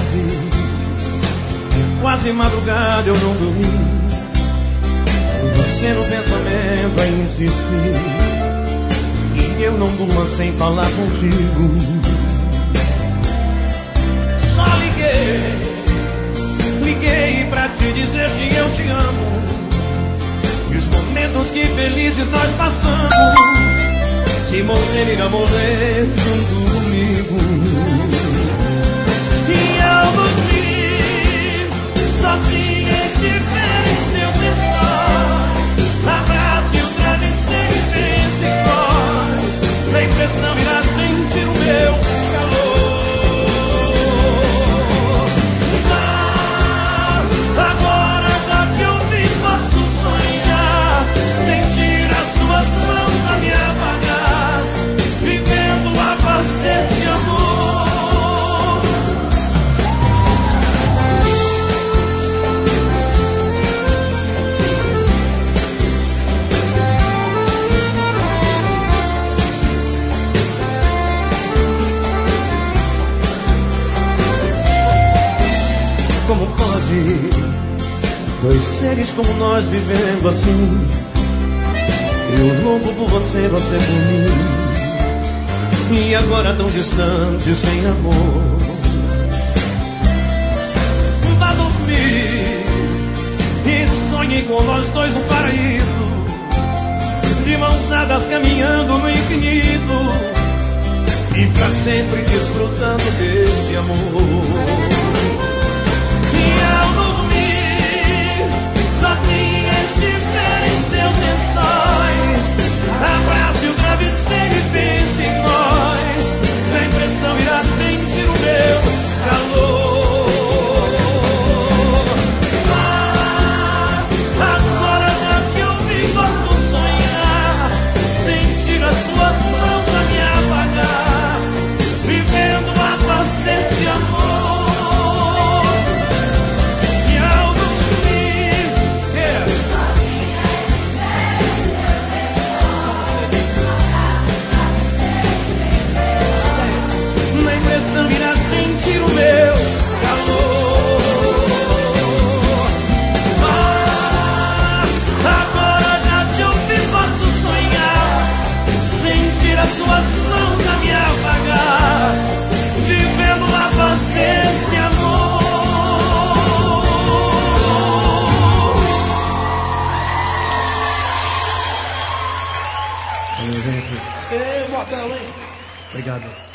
tarde, quase madrugada eu não dormi. Você no pensamento a insistir, e eu não durmo sem falar contigo. Só liguei pra te dizer que eu te amo, e os momentos que felizes nós passamos, se morrer, irá morrer junto comigo. E ao dormir, sozinha estiver em seus lençóis, abrace o travesseiro e pense em nós. Na impressão irá sentir o meu calor. Agora já que eu vi, posso sonhar, sentir as suas mãos a me apagar, vivendo a paz desse amor. Como pode dois seres como nós vivendo assim? Eu louco por você, você por mim, e agora tão distante, sem amor. Vá dormir e sonhe com nós dois no paraíso, de mãos dadas caminhando no infinito, e pra sempre desfrutando desse amor. Ao dormir, sozinha estiver em seus lençóis, abrace o travesseiro e pense em nós. Na impressão irá sentir o meu calor. Agora já que eu vi, posso sonhar, sentir as suas mãos a me apagar, vivendo a paz desse amor. Irá sentir o meu calor. Agora já te ouvi, posso sonhar, sentir as suas mãos a me apagar, vivendo a paz desse amor. Valeu, gente. Ei, botão, hein? Obrigado.